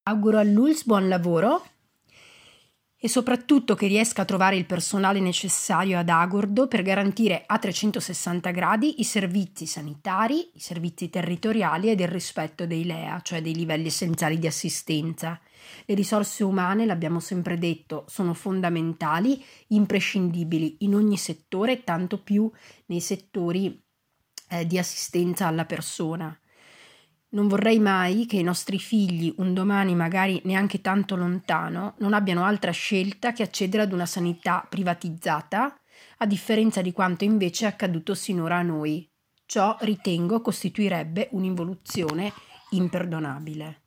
Auguro all'ULSS buon lavoro e soprattutto che riesca a trovare il personale necessario ad Agordo per garantire a 360 gradi i servizi sanitari, i servizi territoriali ed il rispetto dei LEA, cioè dei livelli essenziali di assistenza. Le risorse umane, l'abbiamo sempre detto, sono fondamentali, imprescindibili in ogni settore, tanto più nei settori di assistenza alla persona. Non vorrei mai che i nostri figli, un domani magari neanche tanto lontano, non abbiano altra scelta che accedere ad una sanità privatizzata, a differenza di quanto invece è accaduto sinora a noi. Ciò, ritengo, costituirebbe un'involuzione imperdonabile.